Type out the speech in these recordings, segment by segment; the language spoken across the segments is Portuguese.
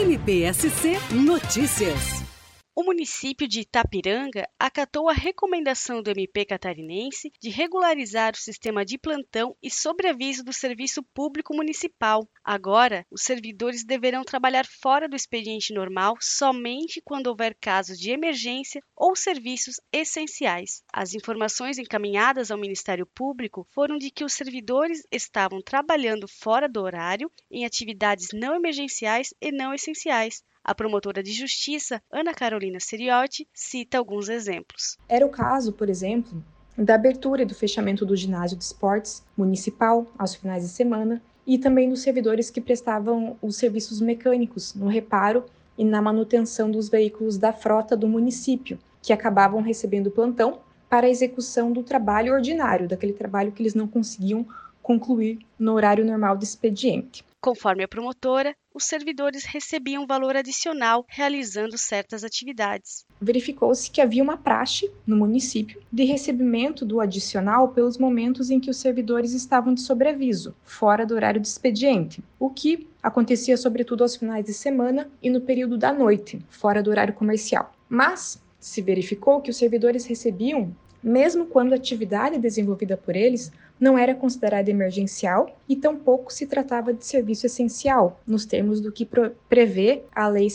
MPSC Notícias. O município de Itapiranga acatou a recomendação do MP catarinense de regularizar o sistema de plantão e sobreaviso do Serviço Público Municipal. Agora, os servidores deverão trabalhar fora do expediente normal somente quando houver casos de emergência ou serviços essenciais. As informações encaminhadas ao Ministério Público foram de que os servidores estavam trabalhando fora do horário em atividades não emergenciais e não essenciais. A promotora de justiça, Ana Carolina Seriotti, cita alguns exemplos. Era o caso, por exemplo, da abertura e do fechamento do ginásio de esportes municipal aos finais de semana e também dos servidores que prestavam os serviços mecânicos no reparo e na manutenção dos veículos da frota do município, que acabavam recebendo plantão para a execução do trabalho ordinário, daquele trabalho que eles não conseguiam concluir no horário normal do expediente. Conforme a promotora, os servidores recebiam valor adicional realizando certas atividades. Verificou-se que havia uma praxe no município de recebimento do adicional pelos momentos em que os servidores estavam de sobreaviso, fora do horário de expediente, o que acontecia sobretudo aos finais de semana e no período da noite, fora do horário comercial. Mas se verificou que os servidores recebiam mesmo quando a atividade desenvolvida por eles não era considerada emergencial e tampouco se tratava de serviço essencial, nos termos do que prevê a Lei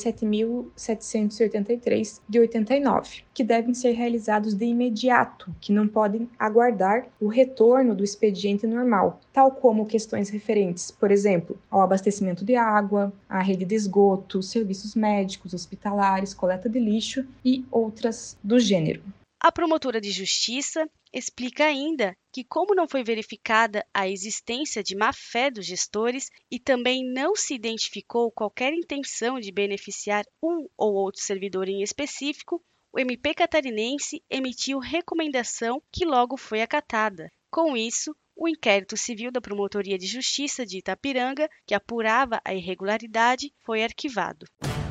7.783 de 89, que devem ser realizados de imediato, que não podem aguardar o retorno do expediente normal, tal como questões referentes, por exemplo, ao abastecimento de água, à rede de esgoto, serviços médicos, hospitalares, coleta de lixo e outras do gênero. A promotora de justiça explica ainda que, como não foi verificada a existência de má-fé dos gestores e também não se identificou qualquer intenção de beneficiar um ou outro servidor em específico, o MP catarinense emitiu recomendação que logo foi acatada. Com isso, o inquérito civil da Promotoria de Justiça de Itapiranga, que apurava a irregularidade, foi arquivado.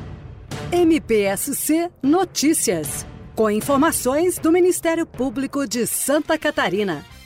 MPSC Notícias. Com informações do Ministério Público de Santa Catarina.